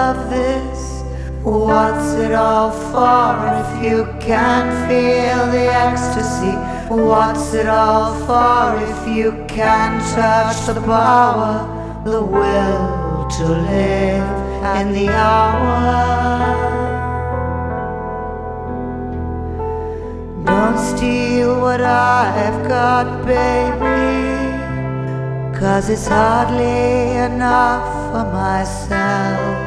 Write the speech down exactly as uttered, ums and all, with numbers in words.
of this? What's it all for if you can't feel the ecstasy? What's it all for if you can't touch the power, the will to live in the hour? Don't steal what I've got, baby, 'cause it's hardly enough for myself.